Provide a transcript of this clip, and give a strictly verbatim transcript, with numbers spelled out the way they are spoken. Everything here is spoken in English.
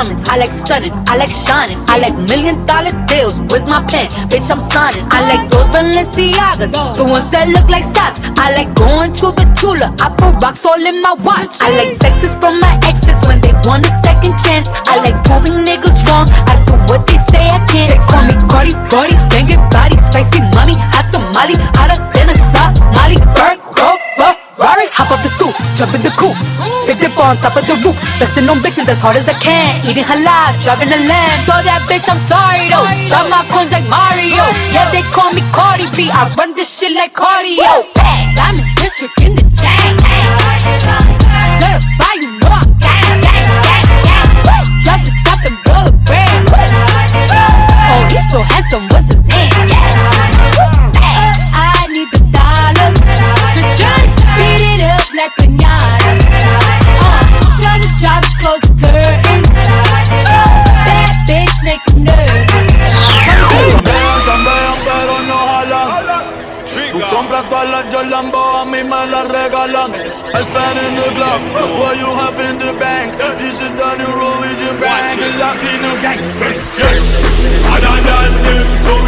diamonds, I like stunning, I like shining. I like million dollar deals, where's my pen? Bitch, I'm signing. I like those Balenciagas, the ones that look like socks. I like going to the Tula, I put rocks all in my watch. I like texts from my exes when they want a second chance. I like proving niggas wrong, I do what they say I can't. They call me Cardi, Cardi, banging body, spicy mommy, hot tamale, hotter than a Somali. Virgo, Ferrari, hop off the stoop, jump in the coupe, big dip on top of the roof, flexing on bitches as hard as I can, eating halal, driving a lamb. So that bitch, I'm sorry though, got my coins like Mario. Yeah, they call me Cardi B, I run this shit like cardio. I'm in district in the chain, certified, you know I'm gang, gang, gang, gang. Drop the top and blow the brand. Oh, he's so handsome, what's his name? I need the dollars to beat it up like pinata. Uh, turn the jobs, close the curtains. That bitch make you nervous. Chambean, chambean, pero no jalan. Tú compras todas las Jolambo, a mí me las regalan. I spend in the club, what you have in the bank. This is the new Norwegian bank, the Latino gang. Other than them, so